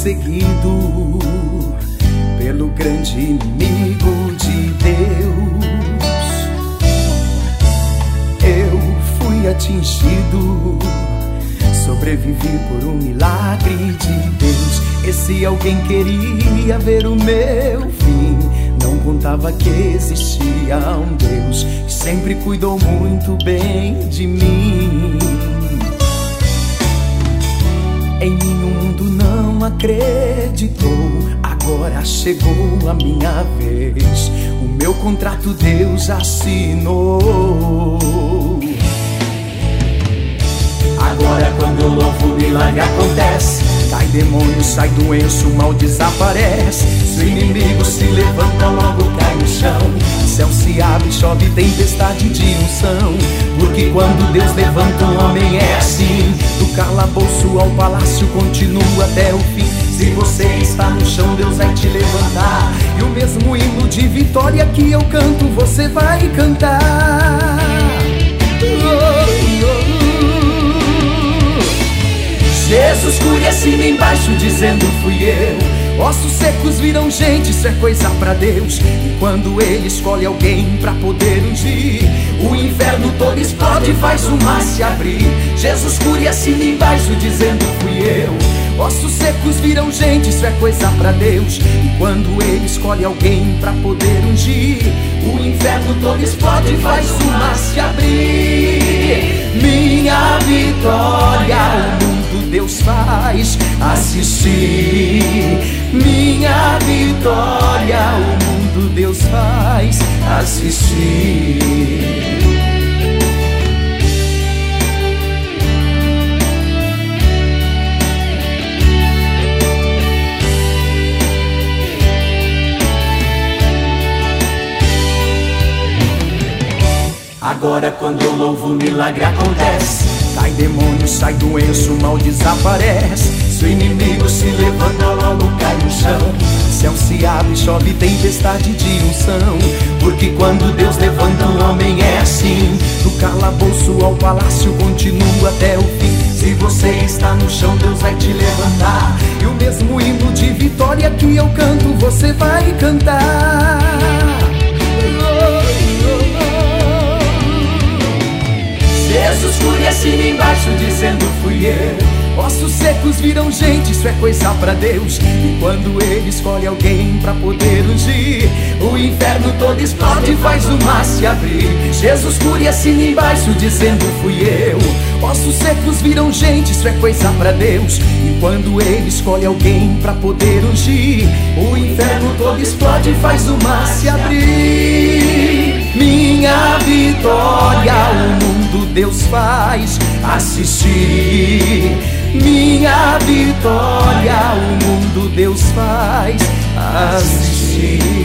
perseguido pelo grande inimigo de Deus. Eu fui atingido, sobrevivi por um milagre de Deus. Esse alguém queria ver o meu fim, não contava que existia um Deus que sempre cuidou muito bem de mim. Em mim o mundo não acreditou, agora chegou a minha vez. O meu contrato Deus assinou. Agora quando eu louvo, o milagre acontece. Cai demônio, sai doença, o mal desaparece. Se o inimigo se levanta, logo cai no chão. O céu se abre, chove tempestade de unção. Porque quando Deus levanta um homem é assim. Do calabouço ao palácio continua até o fim. Se você está no chão, Deus vai te levantar. E o mesmo hino de vitória que eu canto, você vai cantar. Jesus cura acima embaixo dizendo fui eu. Ossos secos viram gente, isso é coisa pra Deus. E quando Ele escolhe alguém pra poder ungir, o inferno todo explode e faz o mar se abrir. Jesus cura acima embaixo dizendo fui eu. Ossos secos viram gente, isso é coisa pra Deus. E quando Ele escolhe alguém pra poder ungir, o inferno todo explode e faz o mar se abrir. Minha vitória, o mundo Deus faz assistir. Minha vitória, o mundo Deus faz assistir. Agora quando eu louvo, o milagre acontece. Cai demônio, sai doença, o mal desaparece. Se o inimigo se levanta, logo cai no chão. O céu se abre, chove tempestade de unção. Porque quando Deus levanta um homem é assim. Do calabouço ao palácio continua até o fim. Se você está no chão, Deus vai te levantar. E o mesmo hino de vitória que eu canto, você vai cantar. Jesus fui acima embaixo dizendo fui eu. Ossos secos viram gente, isso é coisa pra Deus. E quando Ele escolhe alguém pra poder ungir, o inferno todo explode e faz o mar se abrir. Jesus fui acima embaixo dizendo fui eu. Ossos secos viram gente, isso é coisa pra Deus. E quando Ele escolhe alguém pra poder ungir, o inferno todo explode e faz o mar se abrir. Minha vitória, o mundo Deus faz assistir. Minha vitória, o mundo Deus faz assistir.